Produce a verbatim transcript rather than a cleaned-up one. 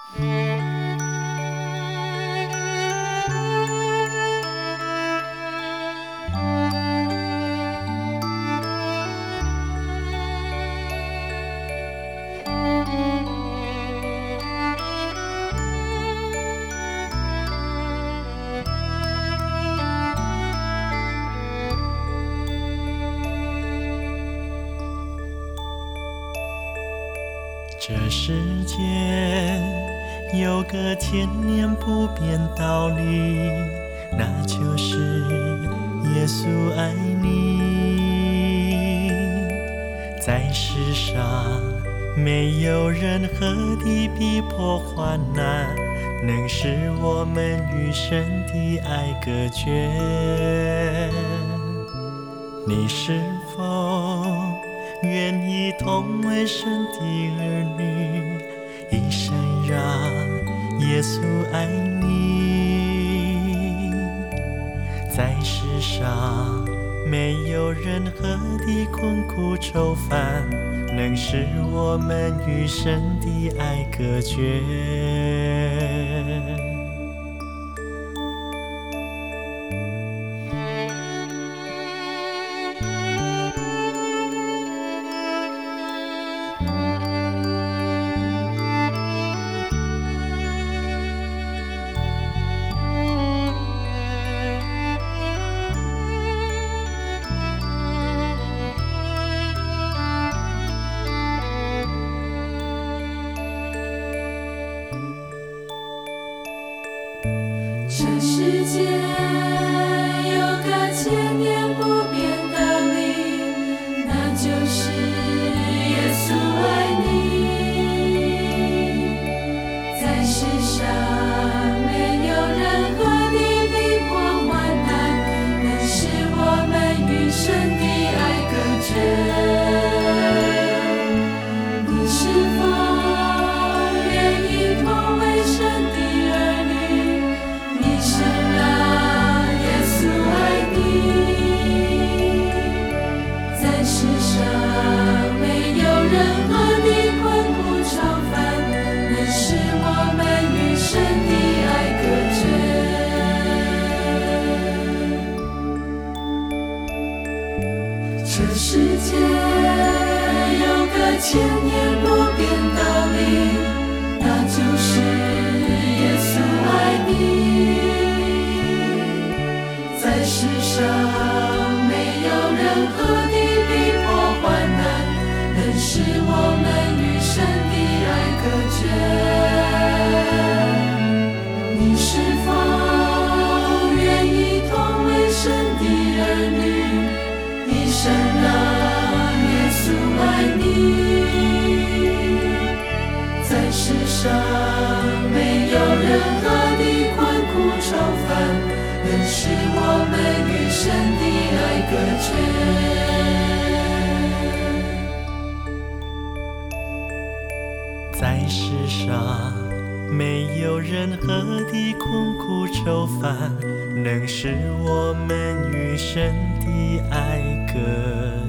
这世间有个千年不变道理，那就是耶稣爱你。在世上没有任何的逼迫患难能使我们与神的爱隔绝。你是否愿意同为神的儿女，一生让耶稣爱你？在世上没有任何的困苦愁烦能使我们与神的爱隔绝。 这世间有个千年不变的理，那就是耶稣爱你。在世上没有任何的逼迫患难能使我们与神的爱隔绝。你是否愿意同为神的儿女，一生让耶稣爱你？在世上没有任何的困苦愁烦能使我们与神的爱隔绝。这世间有个千年不变道理，那就是耶稣爱你。在世上没有任何的逼迫患难能使我们与神的爱隔绝。你是否愿意同为神的儿女，一生让耶稣爱你？在世上没有任何的困苦愁烦能使我们与神的爱隔绝。 在世上没有任何的困苦愁烦能使我们与神的爱隔